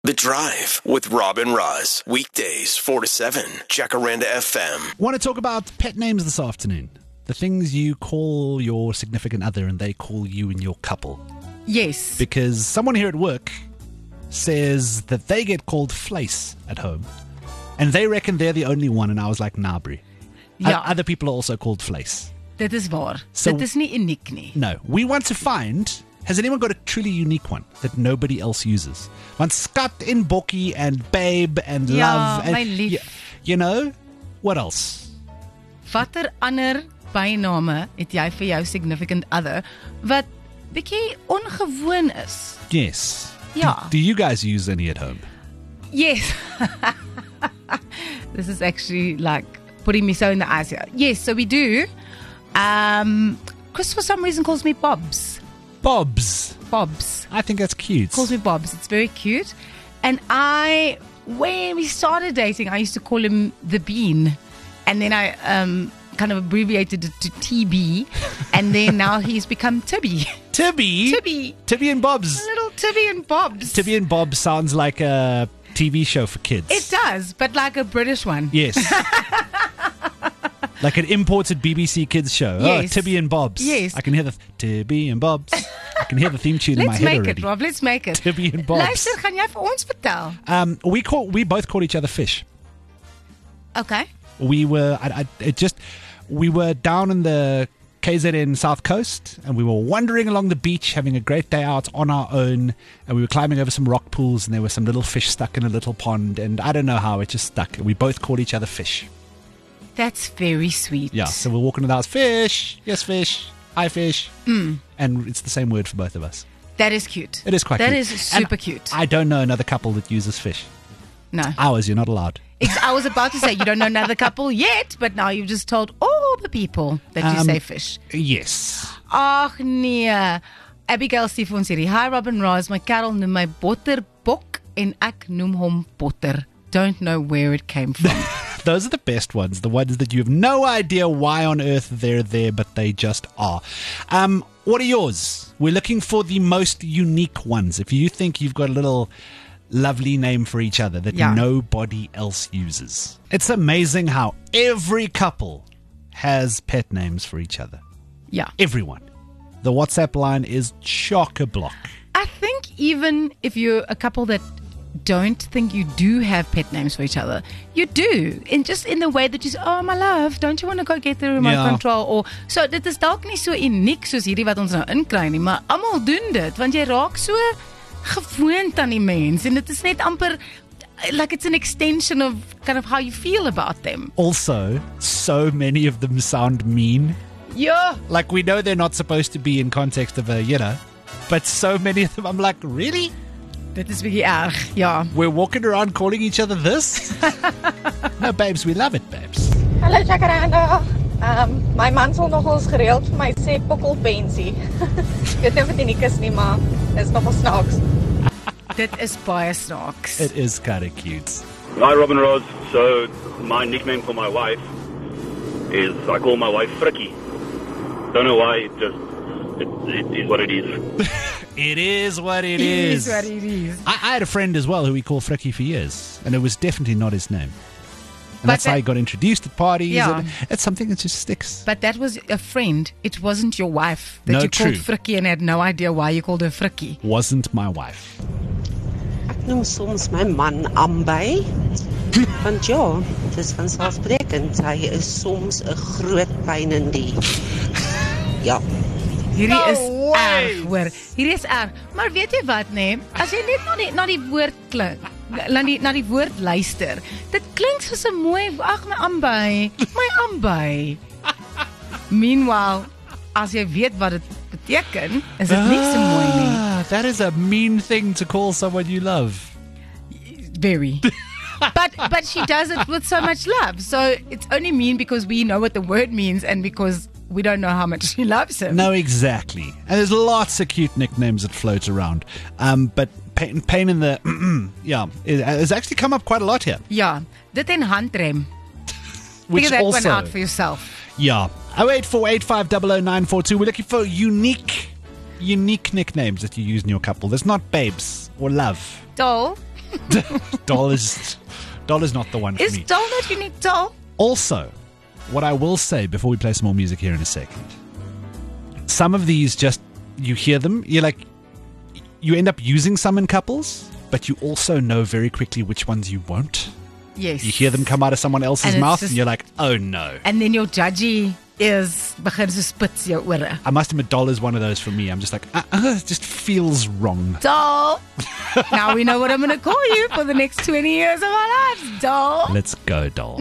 The Drive with Rob and Roz. Weekdays 4 to 7. Jacaranda FM. Want to talk about pet names this afternoon? The things you call your significant other and they call you and your couple. Yes. Because someone here at work says that they get called Flace at home. And they reckon they're the only one. And I was like, nah, brie. Ja. Other people are also called Flace. Dit is waar. So- Dit is nie uniek nie. No, we want to find, has anyone got a truly unique one that nobody else uses? Want Scott and Bokkie and Babe and Ja, Love. And, my lief. You know, what else? Watter ander byname het jy vir jou significant other wat bietjie ongewoon is? Yes. Ja. Do you guys use any at home? Yes. This is actually like putting me so in the eyes here. Yes, so we do. Chris for some reason calls me Bobs. Bobs. Bobs. I think that's cute. Calls me Bobs. It's very cute. And when we started dating, I used to call him the Bean. And then I kind of abbreviated it to TB. And then now he's become Tibby. Tibby? Tibby and Bobs. Little Tibby and Bobs. Tibby and Bobs sounds like a TV show for kids. It does, but like a British one. Yes. Like an imported BBC kids show. Yes. Oh, Tibby and Bobs. Yes. I can hear the Tibby and Bobs. I can hear the theme tune in my Let's head make already. it, Rob. Let's make it. Tibby and Bobs. Luister, gaan jy vir ons vertel? We both call each other Fish. Okay. We were down in the KZN South Coast and we were wandering along the beach having a great day out on our own, and we were climbing over some rock pools and there were some little fish stuck in a little pond, and I don't know how it just stuck. We both called each other Fish. That's very sweet. Yeah, so we're walking in the house, Fish, yes Fish, hi Fish. And it's the same word for both of us. That is cute. It is quite cute. That is super And cute. I don't know another couple that uses Fish. No. Ours, you're not allowed. I was about to say you don't know another couple yet, but now you've just told all the people that you say fish. Yes. Ag nee. Abigail stuur vir ons hierdie. Hi Robin Ross, my Carol noem my Botterbok en ek noem hom Potter. Don't know where it came from. Those are the best ones, the ones that you have no idea why on earth they're there, but they just are. What are yours? We're looking for the most unique ones. If you think you've got a little lovely name for each other that nobody else uses. It's amazing how every couple has pet names for each other. Yeah. Everyone. The WhatsApp line is chock-a-block. I think even if you're a couple that don't think you do have pet names for each other, you do. And just in the way that you say, oh my love, don't you want to go get the remote control? Or, so dit is dalk nie so uniek soos hierdie wat ons nou inkry nie, maar almal doen dit, want jy raak so gewoond aan die mens, en dit is net amper like it's an extension of kind of how you feel about them. Also, so many of them sound mean. Yeah. Like, we know they're not supposed to be in context of but so many of them, I'm like, really? Dit is bietjie erg, ja. We're walking around calling each other this? No, babes, we love it, babes. Hallo Jacaranda. My man sal nogals gereeld vir my sê pokkelpensie. Ek weet nie of dit uniek is nie, maar is nogal snaaks. Dit is baie snaaks. It is kind of cute. Hi, Robin Rose. So, my nickname for my wife is, I call my wife Frikkie. Don't know why, it is what it is. It is what it It is. is what it is. I had a friend as well who we called Frikkie for years, and it was definitely not his name. And But that's how he got introduced at parties. Yeah. And it's something that just sticks. But that was a friend. It wasn't your wife that No, you called true. Frikkie and had no idea why you called her Frikkie. Wasn't my wife. Ek noem soms my man Ambay. Want ja, dis vanselfsprekend. Hy is soms 'n groot pyn in die. Ja. Hierdie is erg, hoor. Hierdie is erg. Maar weet jy wat, nee? As jy net na die woord klink, na die woord luister, dit klink soos 'n mooi, ag my Ambay, my Ambay. Meanwhile, as jy weet wat dit beteken, is dit nie so mooi nie. That is a mean thing to call someone you love. Very. But she does it with so much love. So it's only mean because we know what the word means and because we don't know how much she loves him. No, exactly. And there's lots of cute nicknames that float around. But pain in the it has actually come up quite a lot here. Ja, dit en handrem. Which Figure that also, one out for yourself. yeah. 0848500942. We're looking for unique nicknames that you use in your couple. There's not babes or love. Dol, Doll is not the one for Is me. doll not unique, doll? Also, what I will say before we play some more music here in a second, some of these just, you hear them, you end up using some in couples, but you also know very quickly which ones you won't. Yes. You hear them come out of someone else's And it's mouth just- and you're like, oh no. And then your judgy is begin to spits your ore. I must admit, doll is one of those for me. I'm just like, it just feels wrong. Doll. Now we know what I'm going to call you for the next 20 years of our lives, doll. Let's go, doll.